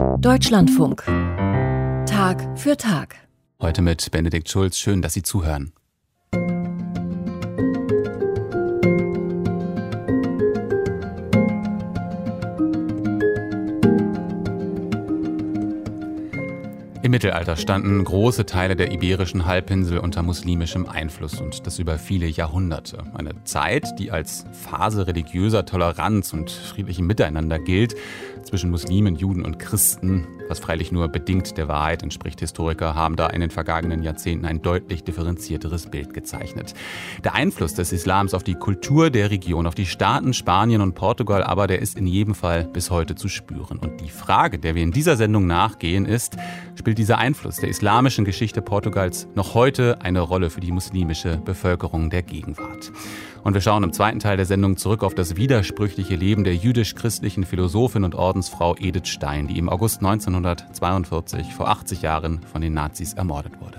Deutschlandfunk. Tag für Tag. Heute mit Benedikt Schulz. Schön, dass Sie zuhören. Im Mittelalter standen große Teile der iberischen Halbinsel unter muslimischem Einfluss und das über viele Jahrhunderte. Eine Zeit, die als Phase religiöser Toleranz und friedlichem Miteinander gilt zwischen Muslimen, Juden und Christen, was freilich nur bedingt der Wahrheit entspricht. Historiker haben da in den vergangenen Jahrzehnten ein deutlich differenzierteres Bild gezeichnet. Der Einfluss des Islams auf die Kultur der Region, auf die Staaten Spanien und Portugal, aber der ist in jedem Fall bis heute zu spüren. Und die Frage, der wir in dieser Sendung nachgehen, ist, spielt dieser Einfluss der islamischen Geschichte Portugals noch heute eine Rolle für die muslimische Bevölkerung der Gegenwart? Und wir schauen im zweiten Teil der Sendung zurück auf das widersprüchliche Leben der jüdisch-christlichen Philosophin und Ordensfrau Edith Stein, die im August 1942, vor 80 Jahren, von den Nazis ermordet wurde.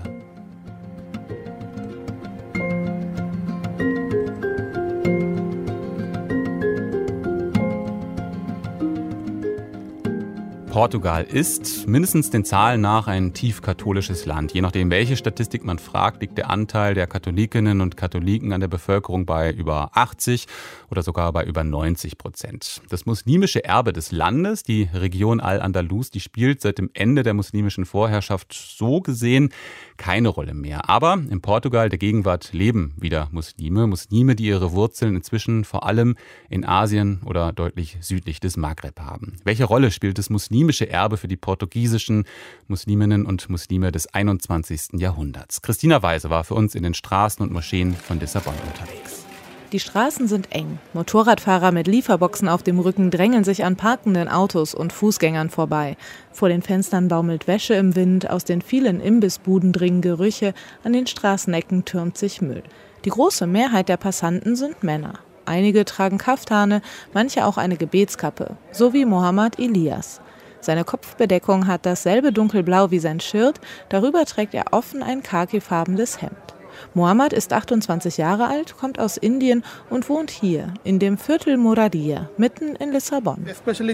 Portugal ist, mindestens den Zahlen nach, ein tief katholisches Land. Je nachdem, welche Statistik man fragt, liegt der Anteil der Katholikinnen und Katholiken an der Bevölkerung bei über 80 oder sogar bei über 90%. Das muslimische Erbe des Landes, die Region Al-Andalus, die spielt seit dem Ende der muslimischen Vorherrschaft so gesehen keine Rolle mehr. Aber in Portugal der Gegenwart leben wieder Muslime, die ihre Wurzeln inzwischen vor allem in Asien oder deutlich südlich des Maghreb haben. Welche Rolle spielt das muslimische Erbe für die portugiesischen Musliminnen und Muslime des 21. Jahrhunderts? Christina Weise war für uns in den Straßen und Moscheen von Lissabon unterwegs. Die Straßen sind eng. Motorradfahrer mit Lieferboxen auf dem Rücken drängeln sich an parkenden Autos und Fußgängern vorbei. Vor den Fenstern baumelt Wäsche im Wind, aus den vielen Imbissbuden dringen Gerüche, an den Straßenecken türmt sich Müll. Die große Mehrheit der Passanten sind Männer. Einige tragen Kaftane, manche auch eine Gebetskappe, so wie Mohammed Elias. Seine Kopfbedeckung hat dasselbe Dunkelblau wie sein Schirt, darüber trägt er offen ein khakifarbenes Hemd. Mohammed ist 28 Jahre alt, kommt aus Indien und wohnt hier, in dem Viertel Moradia, mitten in Lissabon.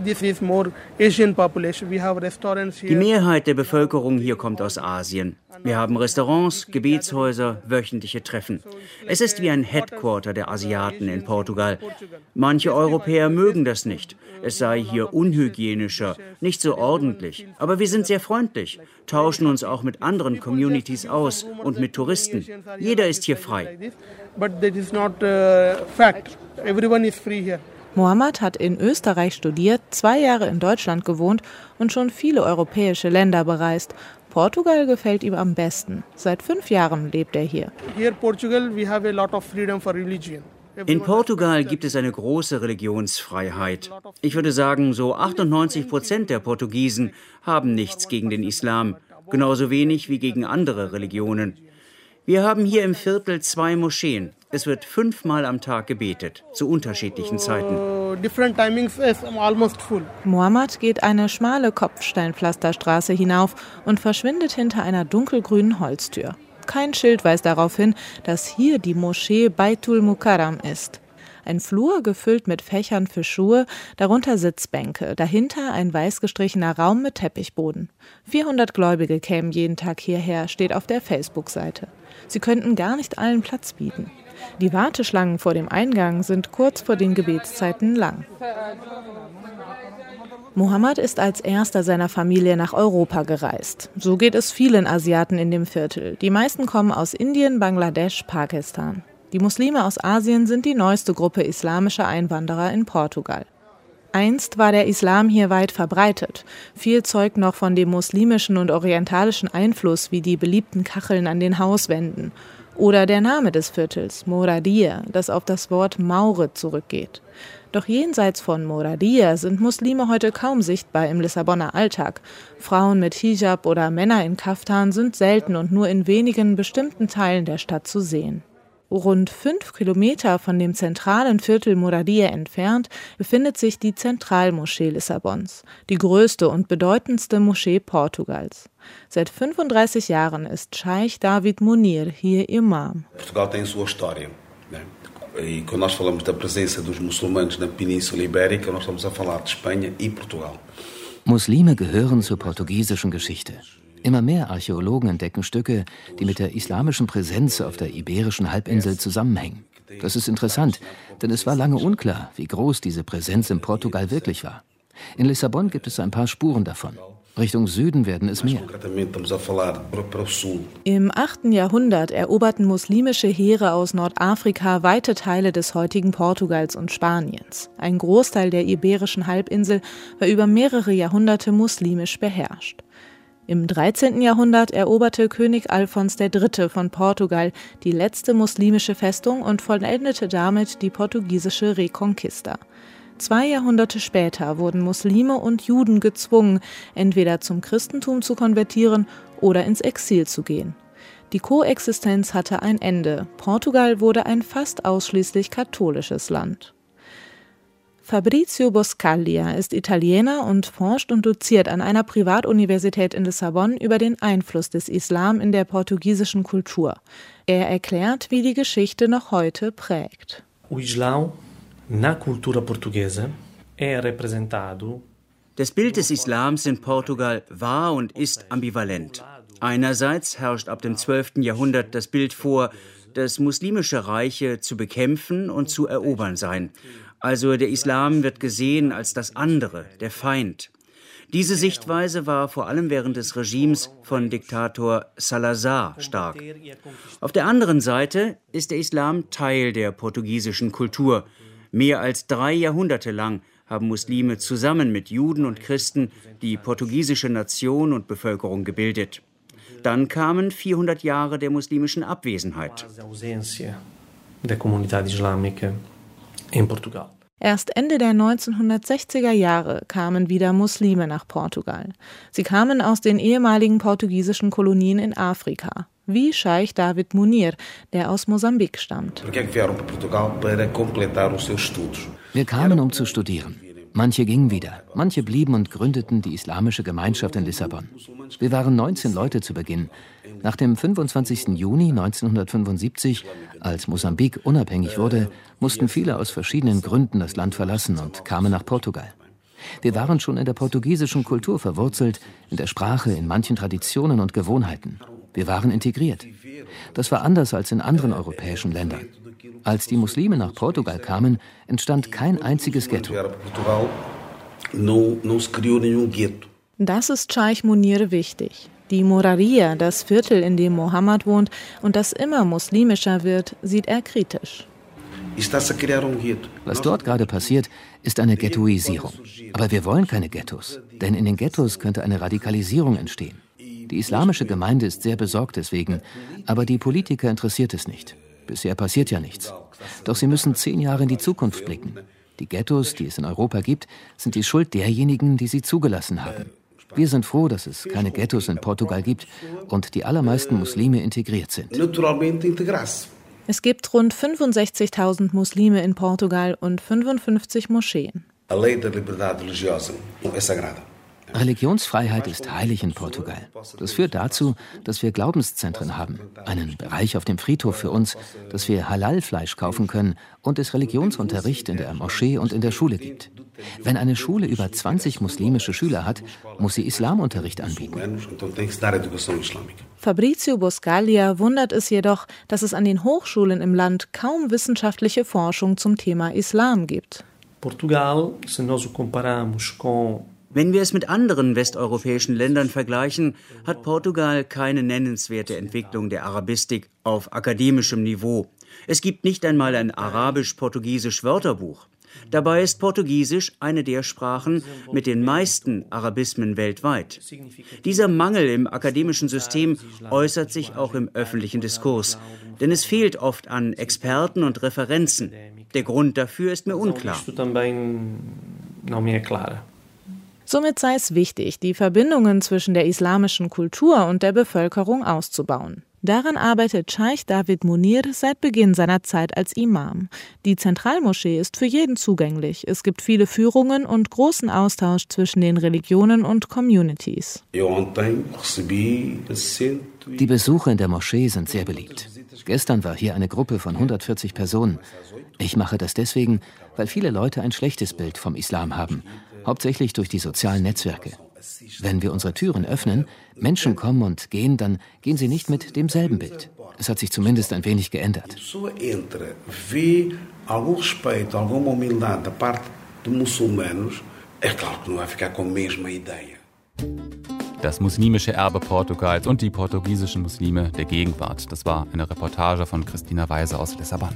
Die Mehrheit der Bevölkerung hier kommt aus Asien. Wir haben Restaurants, Gebetshäuser, wöchentliche Treffen. Es ist wie ein Headquarter der Asiaten in Portugal. Manche Europäer mögen das nicht. Es sei hier unhygienischer, nicht so ordentlich. Aber wir sind sehr freundlich, tauschen uns auch mit anderen Communities aus und mit Touristen. Jeder ist hier frei. Mohammed hat in Österreich studiert, 2 Jahre in Deutschland gewohnt und schon viele europäische Länder bereist. Portugal gefällt ihm am besten. Seit 5 Jahren lebt er hier. In Portugal gibt es eine große Religionsfreiheit. Ich würde sagen, so 98% der Portugiesen haben nichts gegen den Islam, genauso wenig wie gegen andere Religionen. Wir haben hier im Viertel 2 Moscheen. Es wird 5-mal am Tag gebetet, zu unterschiedlichen Zeiten. Mohammed geht eine schmale Kopfsteinpflasterstraße hinauf und verschwindet hinter einer dunkelgrünen Holztür. Kein Schild weist darauf hin, dass hier die Moschee Baitul Mukarram ist. Ein Flur gefüllt mit Fächern für Schuhe, darunter Sitzbänke, dahinter ein weiß gestrichener Raum mit Teppichboden. 400 Gläubige kämen jeden Tag hierher, steht auf der Facebook-Seite. Sie könnten gar nicht allen Platz bieten. Die Warteschlangen vor dem Eingang sind kurz vor den Gebetszeiten lang. Mohammed ist als erster seiner Familie nach Europa gereist. So geht es vielen Asiaten in dem Viertel. Die meisten kommen aus Indien, Bangladesch, Pakistan. Die Muslime aus Asien sind die neueste Gruppe islamischer Einwanderer in Portugal. Einst war der Islam hier weit verbreitet. Viel zeugt noch von dem muslimischen und orientalischen Einfluss, wie die beliebten Kacheln an den Hauswänden. Oder der Name des Viertels, Moradia, das auf das Wort Maure zurückgeht. Doch jenseits von Moradia sind Muslime heute kaum sichtbar im Lissabonner Alltag. Frauen mit Hijab oder Männer in Kaftan sind selten und nur in wenigen bestimmten Teilen der Stadt zu sehen. Rund 5 Kilometer von dem zentralen Viertel Moradia entfernt befindet sich die Zentralmoschee Lissabons, die größte und bedeutendste Moschee Portugals. Seit 35 Jahren ist Scheich David Munir hier Imam. Portugal tem sua história, né? E quando nós falamos da presença dos muçulmanos na Península Ibérica, nós estamos a falar de Espanha e Portugal. Muslime gehören zur portugiesischen Geschichte. Immer mehr Archäologen entdecken Stücke, die mit der islamischen Präsenz auf der Iberischen Halbinsel zusammenhängen. Das ist interessant, denn es war lange unklar, wie groß diese Präsenz in Portugal wirklich war. In Lissabon gibt es ein paar Spuren davon. Richtung Süden werden es mehr. Im 8. Jahrhundert eroberten muslimische Heere aus Nordafrika weite Teile des heutigen Portugals und Spaniens. Ein Großteil der Iberischen Halbinsel war über mehrere Jahrhunderte muslimisch beherrscht. Im 13. Jahrhundert eroberte König Alfons III. Von Portugal die letzte muslimische Festung und vollendete damit die portugiesische Reconquista. 2 Jahrhunderte später wurden Muslime und Juden gezwungen, entweder zum Christentum zu konvertieren oder ins Exil zu gehen. Die Koexistenz hatte ein Ende. Portugal wurde ein fast ausschließlich katholisches Land. Fabrizio Boscaglia ist Italiener und forscht und doziert an einer Privatuniversität in Lissabon über den Einfluss des Islam in der portugiesischen Kultur. Er erklärt, wie die Geschichte noch heute prägt. Das Bild des Islams in Portugal war und ist ambivalent. Einerseits herrscht ab dem 12. Jahrhundert das Bild vor, dass muslimische Reiche zu bekämpfen und zu erobern seien. Also der Islam wird gesehen als das andere, der Feind. Diese Sichtweise war vor allem während des Regimes von Diktator Salazar stark. Auf der anderen Seite ist der Islam Teil der portugiesischen Kultur. Mehr als 3 Jahrhunderte lang haben Muslime zusammen mit Juden und Christen die portugiesische Nation und Bevölkerung gebildet. Dann kamen 400 Jahre der muslimischen Abwesenheit. Erst Ende der 1960er Jahre kamen wieder Muslime nach Portugal. Sie kamen aus den ehemaligen portugiesischen Kolonien in Afrika, wie Scheich David Munir, der aus Mosambik stammt. Wir kamen, um zu studieren. Manche gingen wieder, manche blieben und gründeten die islamische Gemeinschaft in Lissabon. Wir waren 19 Leute zu Beginn. Nach dem 25. Juni 1975, als Mosambik unabhängig wurde, mussten viele aus verschiedenen Gründen das Land verlassen und kamen nach Portugal. Wir waren schon in der portugiesischen Kultur verwurzelt, in der Sprache, in manchen Traditionen und Gewohnheiten. Wir waren integriert. Das war anders als in anderen europäischen Ländern. Als die Muslime nach Portugal kamen, entstand kein einziges Ghetto. Das ist Scheich Munir wichtig. Die Moraria, das Viertel, in dem Mohammed wohnt und das immer muslimischer wird, sieht er kritisch. Was dort gerade passiert, ist eine Ghettoisierung. Aber wir wollen keine Ghettos, denn in den Ghettos könnte eine Radikalisierung entstehen. Die islamische Gemeinde ist sehr besorgt deswegen, aber die Politiker interessiert es nicht. Bisher passiert ja nichts. Doch sie müssen 10 Jahre in die Zukunft blicken. Die Ghettos, die es in Europa gibt, sind die Schuld derjenigen, die sie zugelassen haben. Wir sind froh, dass es keine Ghettos in Portugal gibt und die allermeisten Muslime integriert sind. Es gibt rund 65.000 Muslime in Portugal und 55 Moscheen. Religionsfreiheit ist heilig in Portugal. Das führt dazu, dass wir Glaubenszentren haben, einen Bereich auf dem Friedhof für uns, dass wir Halal-Fleisch kaufen können und es Religionsunterricht in der Moschee und in der Schule gibt. Wenn eine Schule über 20 muslimische Schüler hat, muss sie Islamunterricht anbieten. Fabrizio Boscaglia wundert es jedoch, dass es an den Hochschulen im Land kaum wissenschaftliche Forschung zum Thema Islam gibt. Wenn wir es mit anderen westeuropäischen Ländern vergleichen, hat Portugal keine nennenswerte Entwicklung der Arabistik auf akademischem Niveau. Es gibt nicht einmal ein arabisch-portugiesisch Wörterbuch. Dabei ist Portugiesisch eine der Sprachen mit den meisten Arabismen weltweit. Dieser Mangel im akademischen System äußert sich auch im öffentlichen Diskurs, denn es fehlt oft an Experten und Referenzen. Der Grund dafür ist mir unklar. Somit sei es wichtig, die Verbindungen zwischen der islamischen Kultur und der Bevölkerung auszubauen. Daran arbeitet Scheich David Munir seit Beginn seiner Zeit als Imam. Die Zentralmoschee ist für jeden zugänglich. Es gibt viele Führungen und großen Austausch zwischen den Religionen und Communities. Die Besuche in der Moschee sind sehr beliebt. Gestern war hier eine Gruppe von 140 Personen. Ich mache das deswegen, weil viele Leute ein schlechtes Bild vom Islam haben. hauptsächlich durch die sozialen Netzwerke. Wenn wir unsere Türen öffnen, Menschen kommen und gehen, dann gehen sie nicht mit demselben Bild. Es hat sich zumindest ein wenig geändert. Das muslimische Erbe Portugals und die portugiesischen Muslime der Gegenwart. Das war eine Reportage von Christina Weise aus Lissabon.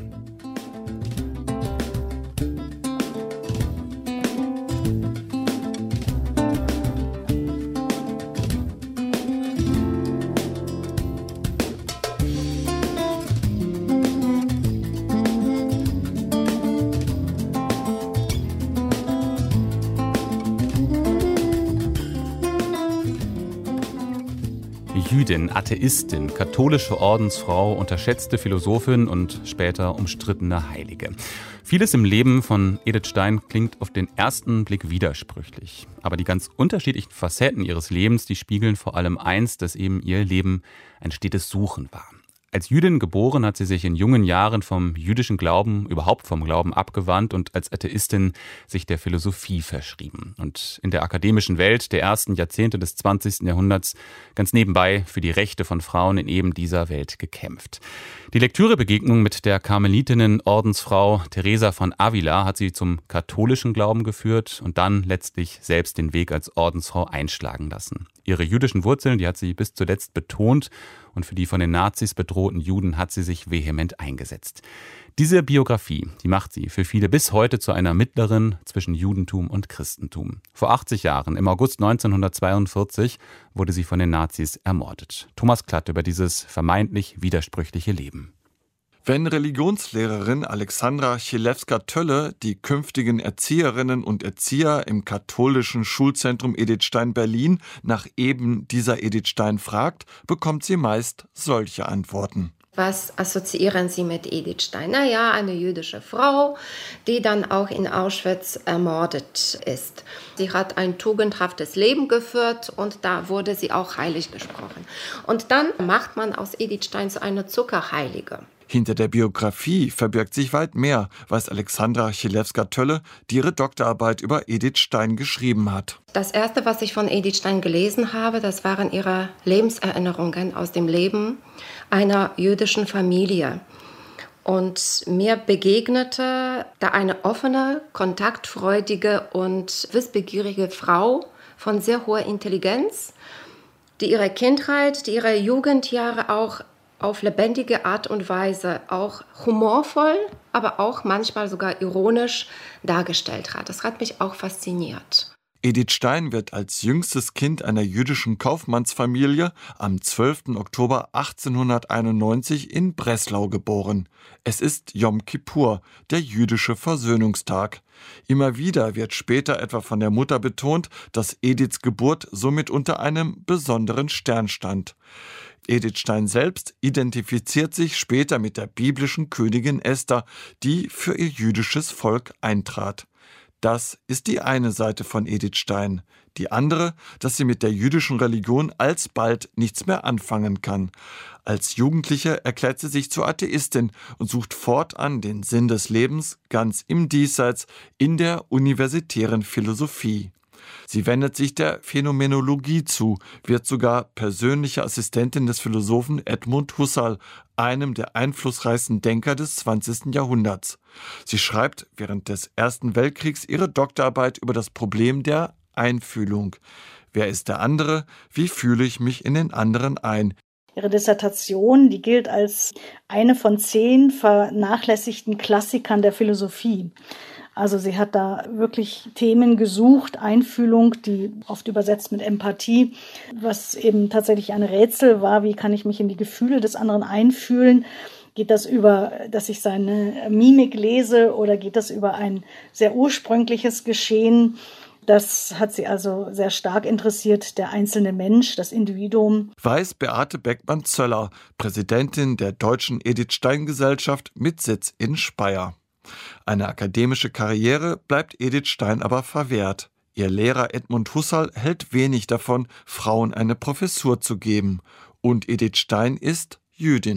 Jüdin, Atheistin, katholische Ordensfrau, unterschätzte Philosophin und später umstrittene Heilige. Vieles im Leben von Edith Stein klingt auf den ersten Blick widersprüchlich. Aber die ganz unterschiedlichen Facetten ihres Lebens, die spiegeln vor allem eins, dass eben ihr Leben ein stetes Suchen war. Als Jüdin geboren hat sie sich in jungen Jahren vom jüdischen Glauben, überhaupt vom Glauben abgewandt und als Atheistin sich der Philosophie verschrieben. Und in der akademischen Welt der ersten Jahrzehnte des 20. Jahrhunderts ganz nebenbei für die Rechte von Frauen in eben dieser Welt gekämpft. Die Lektürebegegnung mit der Karmelitinnen-Ordensfrau Teresa von Avila hat sie zum katholischen Glauben geführt und dann letztlich selbst den Weg als Ordensfrau einschlagen lassen. Ihre jüdischen Wurzeln, die hat sie bis zuletzt betont und für die von den Nazis bedrohten Juden hat sie sich vehement eingesetzt. Diese Biografie, die macht sie für viele bis heute zu einer Mittlerin zwischen Judentum und Christentum. Vor 80 Jahren, im August 1942, wurde sie von den Nazis ermordet. Thomas Klatt über dieses vermeintlich widersprüchliche Leben. Wenn Religionslehrerin Alexandra Chilewska-Tölle die künftigen Erzieherinnen und Erzieher im katholischen Schulzentrum Edith Stein Berlin nach eben dieser Edith Stein fragt, bekommt sie meist solche Antworten. Was assoziieren Sie mit Edith Stein? Naja, eine jüdische Frau, die dann auch in Auschwitz ermordet ist. Sie hat ein tugendhaftes Leben geführt und da wurde sie auch heilig gesprochen. Und dann macht man aus Edith Stein so eine Zuckerheilige. Hinter der Biografie verbirgt sich weit mehr, weiß Alexandra Chilewska-Tölle, die ihre Doktorarbeit über Edith Stein geschrieben hat. Das Erste, was ich von Edith Stein gelesen habe, das waren ihre Lebenserinnerungen aus dem Leben einer jüdischen Familie. Und mir begegnete da eine offene, kontaktfreudige und wissbegierige Frau von sehr hoher Intelligenz, die ihre Kindheit, die ihre Jugendjahre auch auf lebendige Art und Weise auch humorvoll, aber auch manchmal sogar ironisch dargestellt hat. Das hat mich auch fasziniert. Edith Stein wird als jüngstes Kind einer jüdischen Kaufmannsfamilie am 12. Oktober 1891 in Breslau geboren. Es ist Jom Kippur, der jüdische Versöhnungstag. Immer wieder wird später etwa von der Mutter betont, dass Ediths Geburt somit unter einem besonderen Stern stand. Edith Stein selbst identifiziert sich später mit der biblischen Königin Esther, die für ihr jüdisches Volk eintrat. Das ist die eine Seite von Edith Stein. Die andere, dass sie mit der jüdischen Religion alsbald nichts mehr anfangen kann. Als Jugendliche erklärt sie sich zur Atheistin und sucht fortan den Sinn des Lebens ganz im Diesseits in der universitären Philosophie. Sie wendet sich der Phänomenologie zu, wird sogar persönliche Assistentin des Philosophen Edmund Husserl, einem der einflussreichsten Denker des 20. Jahrhunderts. Sie schreibt während des Ersten Weltkriegs ihre Doktorarbeit über das Problem der Einfühlung. Wer ist der andere? Wie fühle ich mich in den anderen ein? Ihre Dissertation, die gilt als eine von 10 vernachlässigten Klassikern der Philosophie. Also sie hat da wirklich Themen gesucht, Einfühlung, die oft übersetzt mit Empathie, was eben tatsächlich ein Rätsel war, wie kann ich mich in die Gefühle des anderen einfühlen? Geht das über, dass ich seine Mimik lese oder geht das über ein sehr ursprüngliches Geschehen? Das hat sie also sehr stark interessiert, der einzelne Mensch, das Individuum. Weiß Beate Beckmann-Zöller, Präsidentin der Deutschen Edith Stein Gesellschaft mit Sitz in Speyer. Eine akademische Karriere bleibt Edith Stein aber verwehrt. Ihr Lehrer Edmund Husserl hält wenig davon, Frauen eine Professur zu geben. Und Edith Stein ist Jüdin.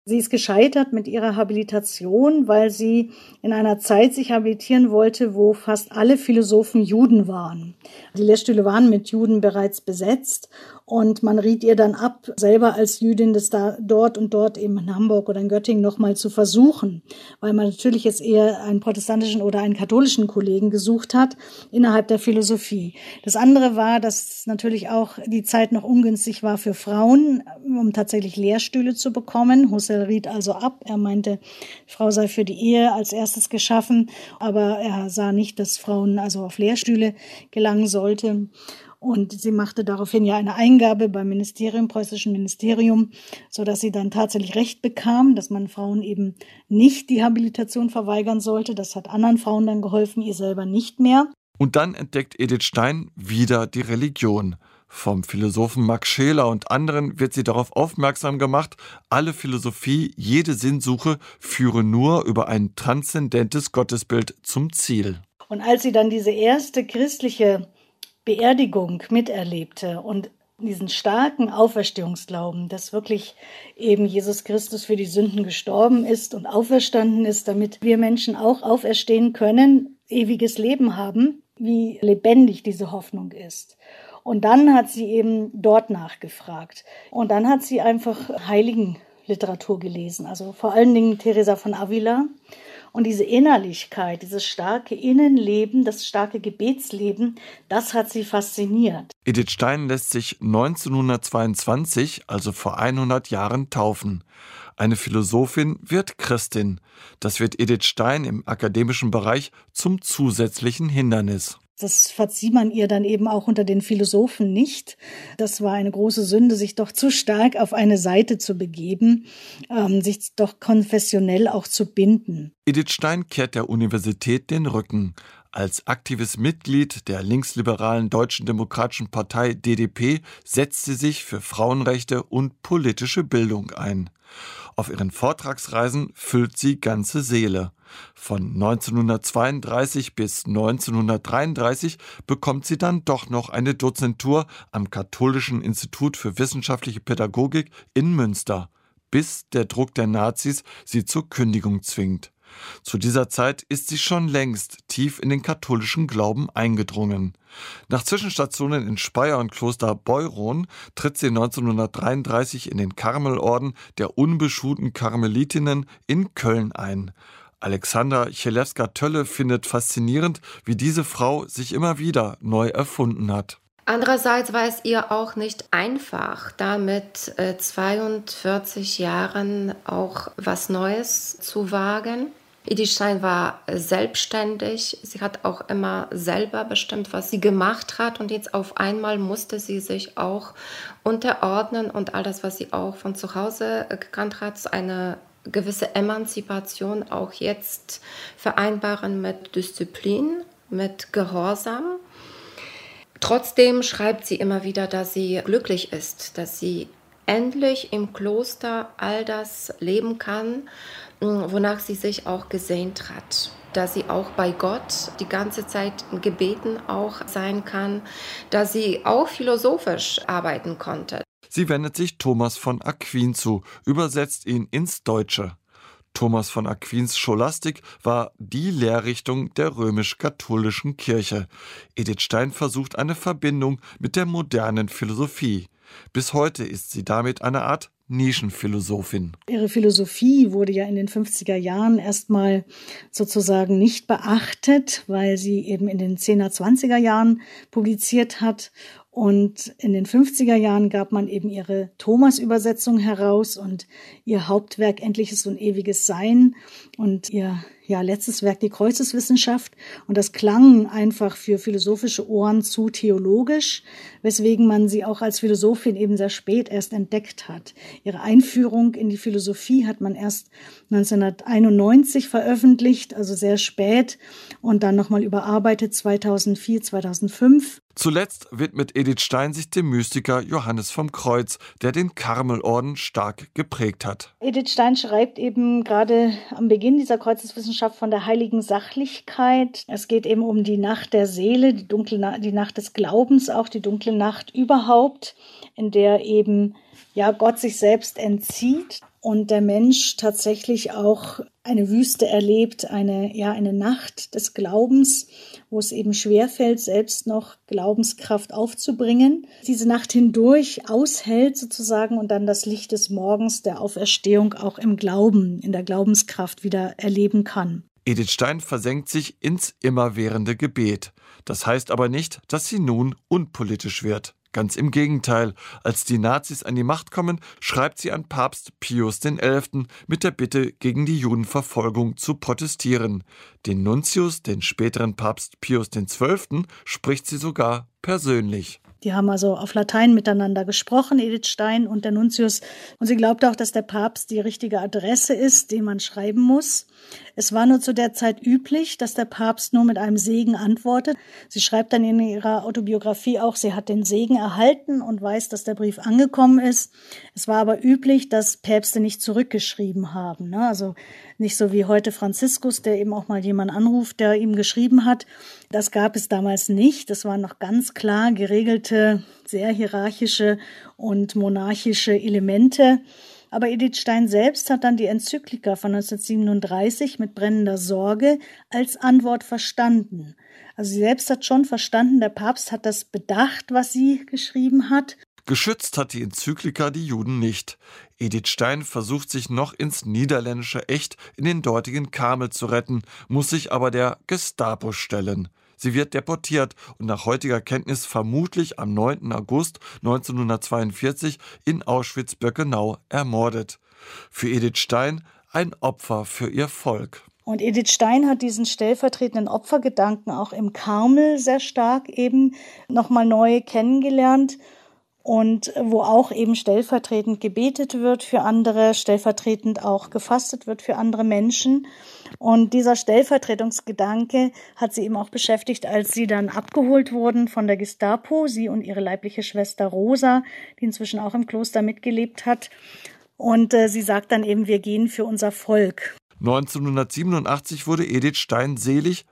Sie ist gescheitert mit ihrer Habilitation, weil sie in einer Zeit sich habilitieren wollte, wo fast alle Philosophen Juden waren. Die Lehrstühle waren mit Juden bereits besetzt und man riet ihr dann ab, selber als Jüdin das da dort und dort eben in Hamburg oder in Göttingen nochmal zu versuchen, weil man natürlich jetzt eher einen protestantischen oder einen katholischen Kollegen gesucht hat innerhalb der Philosophie. Das andere war, dass natürlich auch die Zeit noch ungünstig war für Frauen, um tatsächlich Lehrstühle zu bekommen. Husserl riet also ab. Er meinte, Frau sei für die Ehe als erstes geschaffen, aber er sah nicht, dass Frauen also auf Lehrstühle gelangen sollten. Und sie machte daraufhin ja eine Eingabe beim Ministerium, preußischen Ministerium, sodass sie dann tatsächlich Recht bekam, dass man Frauen eben nicht die Habilitation verweigern sollte. Das hat anderen Frauen dann geholfen, ihr selber nicht mehr. Und dann entdeckt Edith Stein wieder die Religion. Vom Philosophen Max Scheler und anderen wird sie darauf aufmerksam gemacht, alle Philosophie, jede Sinnsuche führe nur über ein transzendentes Gottesbild zum Ziel. Und als sie dann diese erste christliche Beerdigung miterlebte und diesen starken Auferstehungsglauben, dass wirklich eben Jesus Christus für die Sünden gestorben ist und auferstanden ist, damit wir Menschen auch auferstehen können, ewiges Leben haben, wie lebendig diese Hoffnung ist. Und dann hat sie eben dort nachgefragt. Und dann hat sie einfach Heiligenliteratur gelesen, also vor allen Dingen Teresa von Avila. Und diese Innerlichkeit, dieses starke Innenleben, das starke Gebetsleben, das hat sie fasziniert. Edith Stein lässt sich 1922, also vor 100 Jahren, taufen. Eine Philosophin wird Christin. Das wird Edith Stein im akademischen Bereich zum zusätzlichen Hindernis. Das verzieh man ihr dann eben auch unter den Philosophen nicht. Das war eine große Sünde, sich doch zu stark auf eine Seite zu begeben, sich doch konfessionell auch zu binden. Edith Stein kehrt der Universität den Rücken. Als aktives Mitglied der linksliberalen Deutschen Demokratischen Partei DDP setzt sie sich für Frauenrechte und politische Bildung ein. Auf ihren Vortragsreisen füllt sie ganze Seele. Von 1932 bis 1933 bekommt sie dann doch noch eine Dozentur am Katholischen Institut für wissenschaftliche Pädagogik in Münster, bis der Druck der Nazis sie zur Kündigung zwingt. Zu dieser Zeit ist sie schon längst tief in den katholischen Glauben eingedrungen. Nach Zwischenstationen in Speyer und Kloster Beuron tritt sie 1933 in den Karmelorden der unbeschuhten Karmelitinnen in Köln ein. Alexandra Chelewska-Tölle findet faszinierend, wie diese Frau sich immer wieder neu erfunden hat. Andererseits war es ihr auch nicht einfach, da mit 42 Jahren auch was Neues zu wagen. Edith Stein war selbstständig, sie hat auch immer selber bestimmt, was sie gemacht hat, und jetzt auf einmal musste sie sich auch unterordnen und all das, was sie auch von zu Hause gekannt hat, eine gewisse Emanzipation auch jetzt vereinbaren mit Disziplin, mit Gehorsam. Trotzdem schreibt sie immer wieder, dass sie glücklich ist, dass sie endlich im Kloster all das leben kann, wonach sie sich auch gesehnt hat. Dass sie auch bei Gott die ganze Zeit in Gebeten auch sein kann, dass sie auch philosophisch arbeiten konnte. Sie wendet sich Thomas von Aquin zu, übersetzt ihn ins Deutsche. Thomas von Aquins Scholastik war die Lehrrichtung der römisch-katholischen Kirche. Edith Stein versucht eine Verbindung mit der modernen Philosophie. Bis heute ist sie damit eine Art Nischenphilosophin. Ihre Philosophie wurde ja in den 50er Jahren erstmal sozusagen nicht beachtet, weil sie eben in den 10er, 20er Jahren publiziert hat. Und in den 50er Jahren gab man eben ihre Thomas-Übersetzung heraus und ihr Hauptwerk Endliches und Ewiges Sein und ihr letztes Werk, die Kreuzeswissenschaft. Und das klang einfach für philosophische Ohren zu theologisch, weswegen man sie auch als Philosophin eben sehr spät erst entdeckt hat. Ihre Einführung in die Philosophie hat man erst 1991 veröffentlicht, also sehr spät, und dann nochmal überarbeitet 2004, 2005. Zuletzt widmet Edith Stein sich dem Mystiker Johannes vom Kreuz, der den Karmelorden stark geprägt hat. Edith Stein schreibt eben gerade am Beginn dieser Kreuzeswissenschaft von der heiligen Sachlichkeit. Es geht eben um die Nacht der Seele, die Nacht des Glaubens, auch die dunkle Nacht überhaupt, in der eben Gott sich selbst entzieht. und der Mensch tatsächlich auch eine Wüste erlebt, eine Nacht des Glaubens, wo es eben schwerfällt, selbst noch Glaubenskraft aufzubringen. Diese Nacht hindurch aushält sozusagen und dann das Licht des Morgens der Auferstehung auch im Glauben, in der Glaubenskraft wieder erleben kann. Edith Stein versenkt sich ins immerwährende Gebet. Das heißt aber nicht, dass sie nun unpolitisch wird. Ganz im Gegenteil. Als die Nazis an die Macht kommen, schreibt sie an Papst Pius XI. Mit der Bitte, gegen die Judenverfolgung zu protestieren. Den Nuntius, den späteren Papst Pius XII., spricht sie sogar persönlich. Die haben also auf Latein miteinander gesprochen, Edith Stein und der Nuntius. Und sie glaubt auch, dass der Papst die richtige Adresse ist, die man schreiben muss. Es war nur zu der Zeit üblich, dass der Papst nur mit einem Segen antwortet. Sie schreibt dann in ihrer Autobiografie auch, sie hat den Segen erhalten und weiß, dass der Brief angekommen ist. Es war aber üblich, dass Päpste nicht zurückgeschrieben haben. Also nicht so wie heute Franziskus, der eben auch mal jemanden anruft, der ihm geschrieben hat. Das gab es damals nicht. Das waren noch ganz klar geregelte, sehr hierarchische und monarchische Elemente. Aber Edith Stein selbst hat dann die Enzyklika von 1937 mit brennender Sorge als Antwort verstanden. Also sie selbst hat schon verstanden, der Papst hat das bedacht, was sie geschrieben hat. Geschützt hat die Enzyklika die Juden nicht. Edith Stein versucht sich noch ins niederländische Echt in den dortigen Karmel zu retten, muss sich aber der Gestapo stellen. Sie wird deportiert und nach heutiger Kenntnis vermutlich am 9. August 1942 in Auschwitz-Birkenau ermordet. Für Edith Stein ein Opfer für ihr Volk. Und Edith Stein hat diesen stellvertretenden Opfergedanken auch im Karmel sehr stark eben nochmal neu kennengelernt. Und wo auch eben stellvertretend gebetet wird für andere, stellvertretend auch gefastet wird für andere Menschen. Und dieser Stellvertretungsgedanke hat sie eben auch beschäftigt, als sie dann abgeholt wurden von der Gestapo, sie und ihre leibliche Schwester Rosa, die inzwischen auch im Kloster mitgelebt hat. Und sie sagt dann eben, wir gehen für unser Volk. 1987 wurde Edith Stein selig,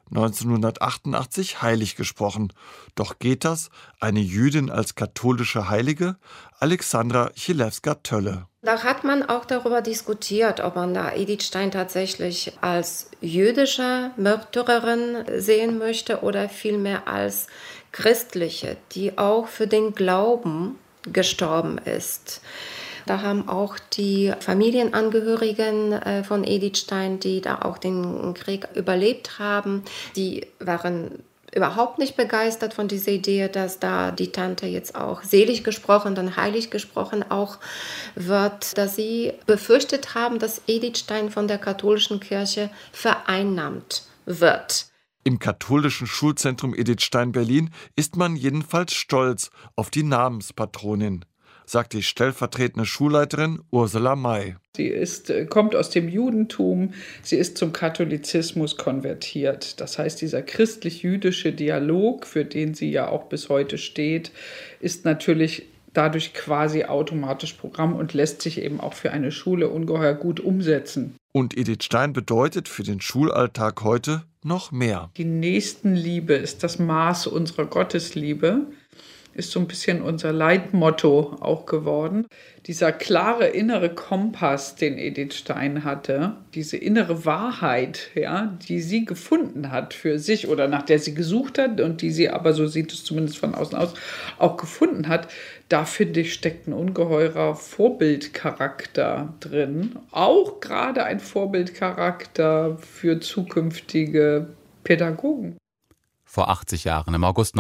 1988 heilig gesprochen. Doch geht das? Eine Jüdin als katholische Heilige? Alexandra Chilewska-Tölle. Da hat man auch darüber diskutiert, ob man da Edith Stein tatsächlich als jüdische Märtyrerin sehen möchte oder vielmehr als christliche, die auch für den Glauben gestorben ist. Da haben auch die Familienangehörigen von Edith Stein, die da auch den Krieg überlebt haben, die waren überhaupt nicht begeistert von dieser Idee, dass da die Tante jetzt auch selig gesprochen, dann heilig gesprochen auch wird, dass sie befürchtet haben, dass Edith Stein von der katholischen Kirche vereinnahmt wird. Im katholischen Schulzentrum Edith Stein Berlin ist man jedenfalls stolz auf die Namenspatronin, sagt die stellvertretende Schulleiterin Ursula May. Sie kommt aus dem Judentum, sie ist zum Katholizismus konvertiert. Das heißt, dieser christlich-jüdische Dialog, für den sie ja auch bis heute steht, ist natürlich dadurch quasi automatisch Programm und lässt sich eben auch für eine Schule ungeheuer gut umsetzen. Und Edith Stein bedeutet für den Schulalltag heute noch mehr. Die Nächstenliebe ist das Maß unserer Gottesliebe. Ist so ein bisschen unser Leitmotto auch geworden. Dieser klare innere Kompass, den Edith Stein hatte, diese innere Wahrheit, ja, die sie gefunden hat für sich oder nach der sie gesucht hat und die sie aber, so sieht es zumindest von außen aus, auch gefunden hat, da finde ich, steckt ein ungeheurer Vorbildcharakter drin. Auch gerade ein Vorbildcharakter für zukünftige Pädagogen. Vor 80 Jahren, im August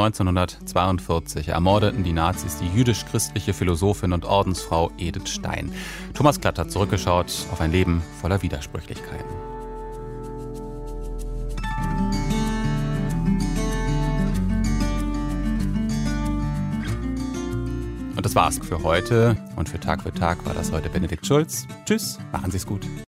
1942, ermordeten die Nazis die jüdisch-christliche Philosophin und Ordensfrau Edith Stein. Thomas Klatt hat zurückgeschaut auf ein Leben voller Widersprüchlichkeiten. Und das war's für heute. Und für Tag war das heute Benedikt Schulz. Tschüss, machen Sie's gut.